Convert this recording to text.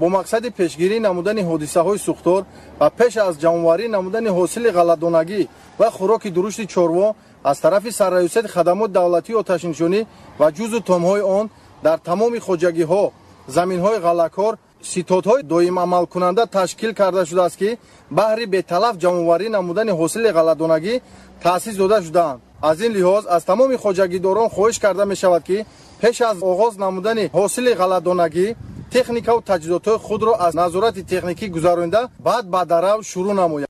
бо мақсади пешгирӣ намудани ҳодисаҳои сӯхтор ва пеш аз ҷамъоварӣ намудани ҳосили ғалладонагӣ ва хӯроки дурушти чорво аз тарафи Сарраёсати хадамоти давлатии оташнишонӣ ва ҷузу томҳои он дар тамоми хоҷагиҳо, заминҳои ғаллакор ситодҳои доимамалкунанда ташкил карда шудааст, ки баҳри беталаф ҷамъоварӣ намудани ҳосили ғалладонагӣ таъсис дода шудаанд. аз ин лиҳоз аз тамоми хоҷагидорон хоҳиш карда мешавад, ки пеш аз оғоз намудани ҳосили ғалладонагӣ техникаву таҷҳизотҳои худро аз назорати техникӣ гузаронида баъд ба дарав шурӯъ намоянд.